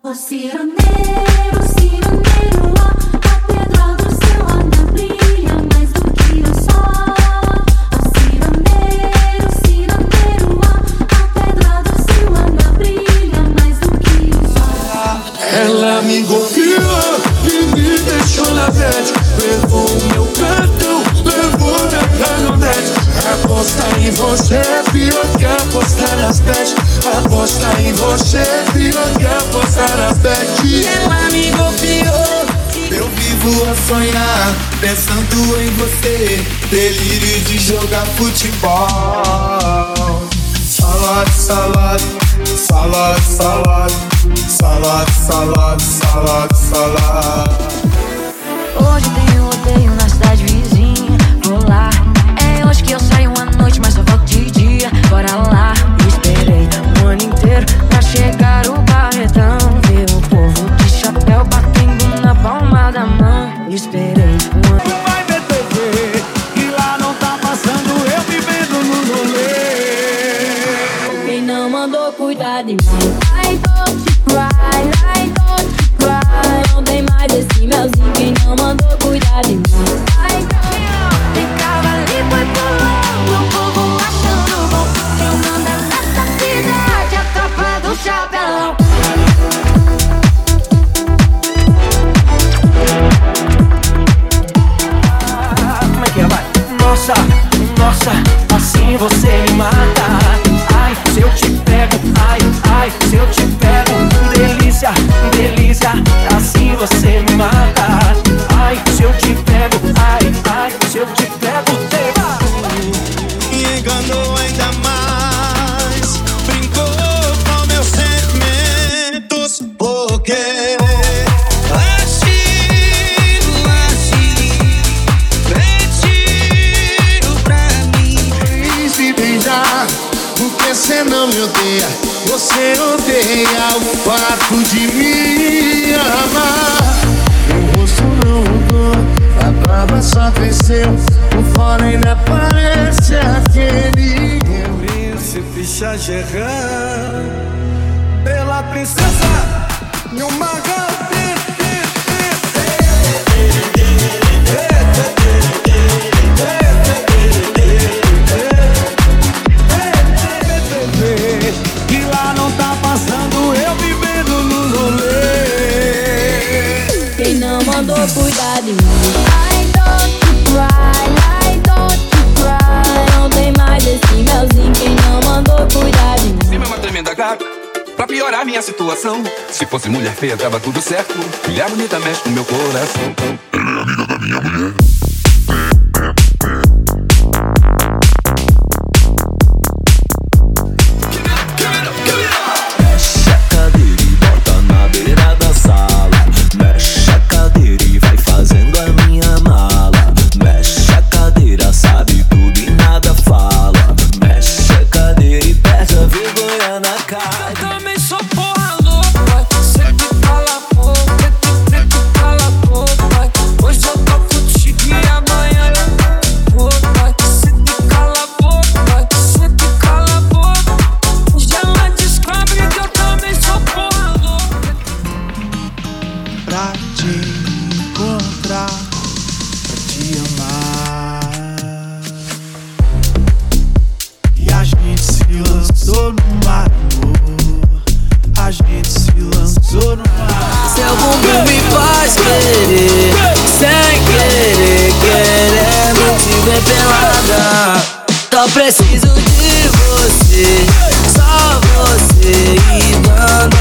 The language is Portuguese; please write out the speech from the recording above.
Ó cirandeiro, cirandeiro, ó, a pedra do seu olhar brilha mais do que o sol. Ó cirandeiro, cirandeiro, ó, a pedra do seu olhar brilha mais do que o sol. Ela me golpeou e me deixou na bed. Levou o meu cartão, levou minha caminhonete. Aposta em você, pior que apostar nas bets. Aposta em você, pior que apostar nas bets. E ela me golpeou. Eu vivo a sonhar, pensando em você. Delírio de jogar futebol. Salade, salade, salade, salade, salade, salade, salade, salade. Hoje tem um rodeio na cidade vizinha. Vou lá, é hoje que eu saio uma noite, mas eu volto de dia. Bora lá, esperei um ano inteiro pra chegar o barretão. Ver o povo de chapéu batendo na palma da mão. Esperei um ano. Vai ver TV, e lá não tá passando eu vivendo no rolê. Quem não mandou cuidar de mim? I don't cry, I don't cry. Não tem mais esse melzinho. Quem não mandou cuidar de mim? I don't. Ficava ali, foi pulando, o povo achando bom. Quem manda nessa cidade é a tropa do chapelão. Como é que é? Vai. Nossa, nossa, assim você me mata. Ai, se eu te pego, ai, ai, se eu te pego. Delícia, delícia, assim você me mata. Ai, se eu te pego, ai, ai, se eu te pego. E enganou ainda mais, brincou com meus sentimentos. Porque você não me odeia, você odeia o fato de me amar. O rosto não mudou, a barba só cresceu, o fora ainda parece aquele príncipe Shahjahan. Pela princesa e uma e lá não tá passando eu vivendo no rolê. Quem não mandou cuidar de mim? I don't cry, I don't cry. Não tem mais esse melzinho. Quem não mandou cuidar de mim? Cima é uma tremenda gata, pra piorar minha situação. Se fosse mulher feia tava tudo certo. Mulher bonita mexe com meu coração. Ela é amiga da minha mulher. Seu bumbum me faz querer, sem querer, querendo te ver pelada. Só preciso de você, só você, e dando